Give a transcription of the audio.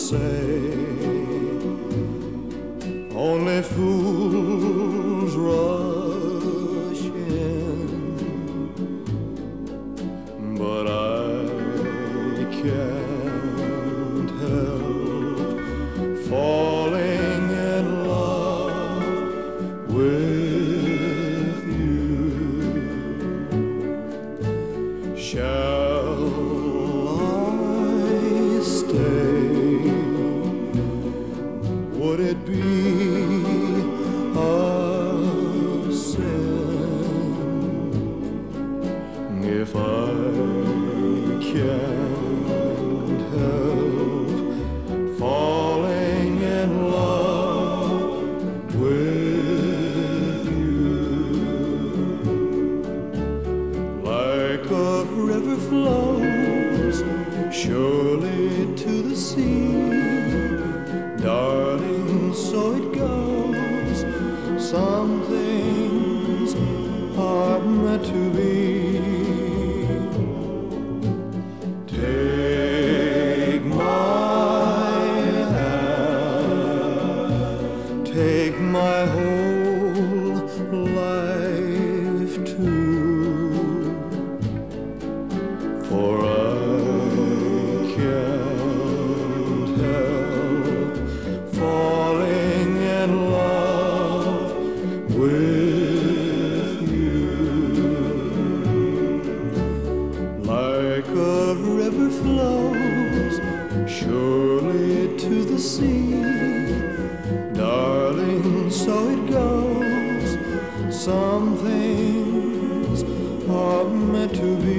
say only fools rush in, but I can't help falling in love with you. Shall I stay? Would it be a sin if I can't help falling in love with you? Like a river flows surely to the sea, darling, so it goes. Some things are meant to be. Take my hand, take my whole life too, for I can't help falling in love with you. Like a river flows surely to the sea, darling, so it goes. Some things are meant to be.